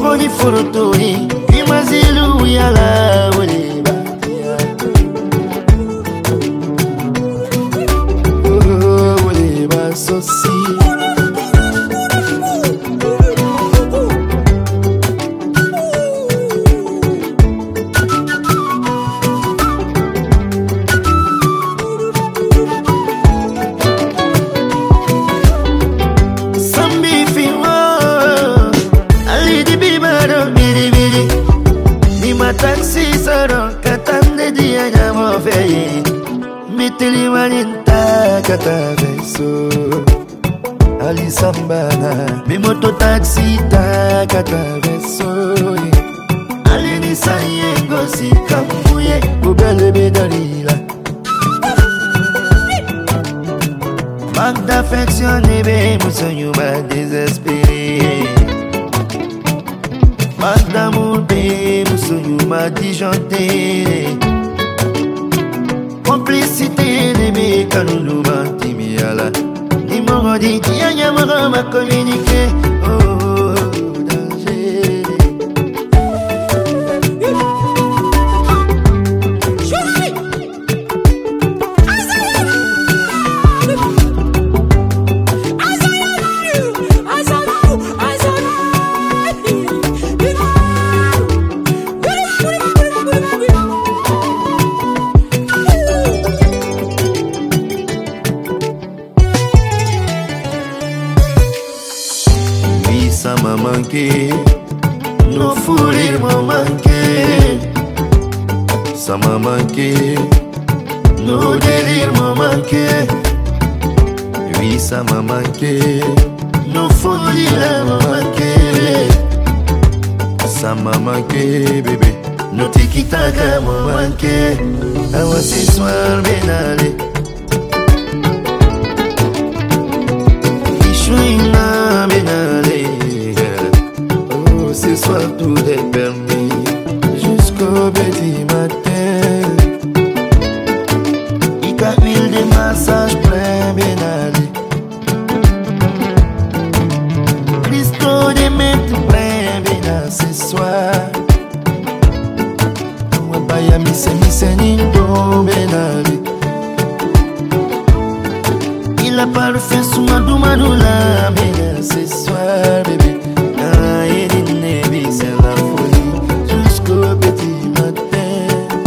Moni furuturi Imazilu yala Wuleba Wuleba sosi taxi soro katande dia nyamo feye mitili maninta kataveso ali sambana mi moto taxi ta kataveso ali ni saye ngosi kambuye ubele bedalila manque d'affection be musonyu ba désespéré. Manque d'amour, bé, moussouyou m'a disjoncté. Complicité, bébé, quand nous mentis, miala. Ni m'aura dit, y'a m'a communiqué. Oh, danger. Ça m'a manqué, nos fourrures m'ont manqué. Ça m'a manqué, nos délires m'ont manqué. Oui, ça m'a manqué, nos folies m'ont manqué. Ça m'a manqué, bébé, nos tiki-taka m'ont manqué. Ah ouais, ce soir, bien allé. Ishouina, bien allé. Ce soir tout est permis jusqu'au petit matin. Il y a huile de massage plein bien allé. Christo de mettre plein bien ce soir. On va pas y mise nindo bien allé. Il a parfait sous ma doumadoula bien ce soir bébé. C'est la folie jusqu'au petit matin.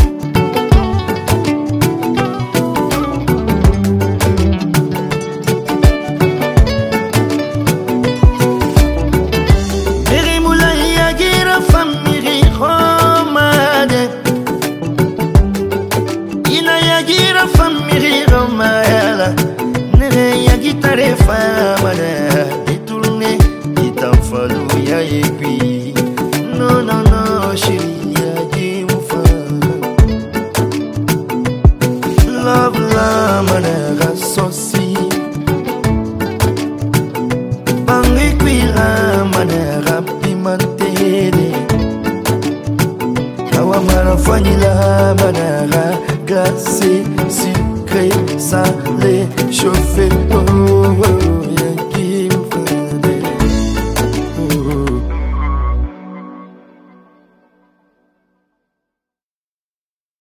Miri moula yagira famiri romade. Ina yagira famiri romade. Nere yagitare famade. Itourne itamfalou ya yekwi. No, no, no, chérie, y'a mon fan. Love, la manera sosi. Bangi qui la manera pimentele. Awa marafani la manera glacée, sucrée, salée, chauffée. Oh, oh, oh.